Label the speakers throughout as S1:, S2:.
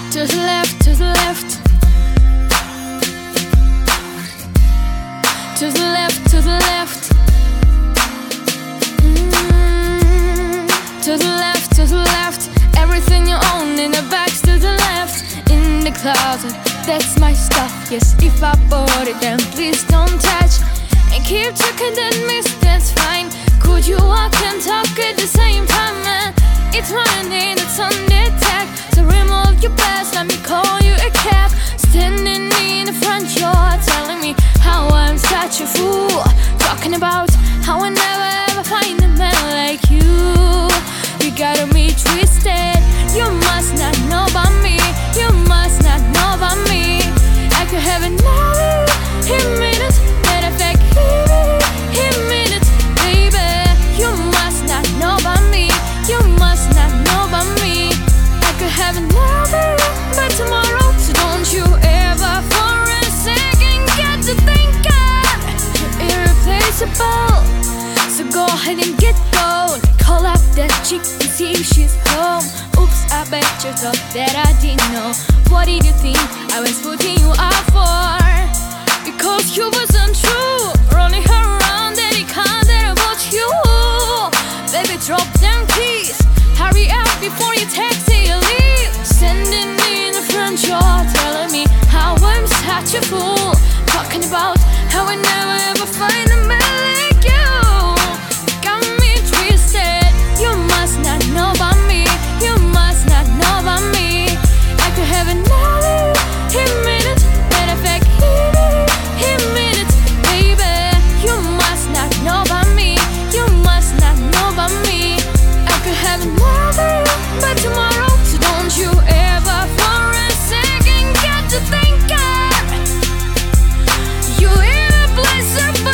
S1: To the left, to the left. To the left, to the left. To the left, to the left. Everything you own in the bags to the left. In the closet, that's my stuff. Yes, if I bought it, then please don't touch. And keep checking that miss, that's fine. Could you walk and talk at the same time, man? It's Monday, that's on the tag. So remove your best, let me call you a cab. Standing in the front yard, telling me how I'm such a fool. Talking about how I never ever find a man like you. You got me twisted. You must not know about me. You must not know about me. I could have another minute. Matter of fact, minute, baby. You must not know about me. You must not know about me. I could have another by tomorrow. So don't you ever for a second get to think you're irreplaceable. So go ahead and get going. Call up that chick and see if she's home. Oops, I bet you thought that I didn't know. What did you think I was putting you out for? Because you wasn't true. Running around that it can't about you. Baby, drop them keys. Hurry up before you taxi or leave. Standing in the front yard, telling me how I'm such a fool. Talking about how I never ever find a man like you. Got me twisted. You must not know about me. You must not know about me. I could have another minute. Matter of fact, minute, baby. You must not know about me. You must not know about me. I could have another by tomorrow. So don't you ever for a second get to think you irreplaceable.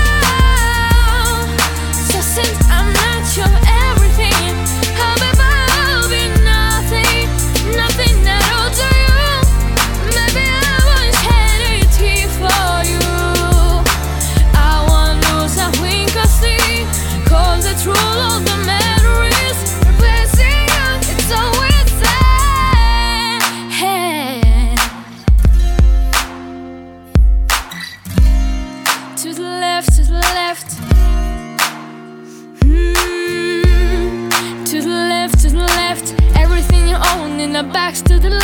S1: So since I'm not your everything, how about I'll be nothing, nothing at all to you. Maybe I won't shed a tear for you. I won't lose a wink or see. Cause the truth of the matter is replacing you, it's always sad. To the left, to the left. To the left, to the left. Everything you own in the bags to the